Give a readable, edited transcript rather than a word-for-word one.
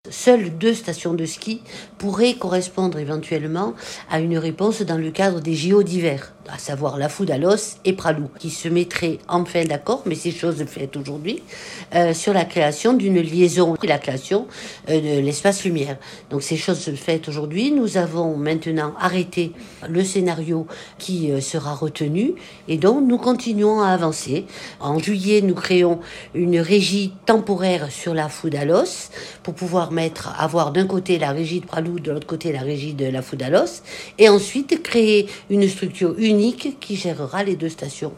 Seules 2 stations de ski pourraient correspondre éventuellement à une réponse dans le cadre des JO d'hiver, à savoir la Foudalos et Pralou, qui se mettraient enfin d'accord, mais c'est chose faite aujourd'hui, sur la création d'une liaison et la création de l'espace lumière. Donc ces choses faites aujourd'hui. Nous avons maintenant arrêté le scénario qui sera retenu et donc nous continuons à avancer. En juillet, nous créons une régie temporaire sur la Foudalos pour pouvoir avoir d'un côté la régie de Pralou, de l'autre côté la régie de la Foudalos, et ensuite créer une structure unique qui gérera les 2 stations.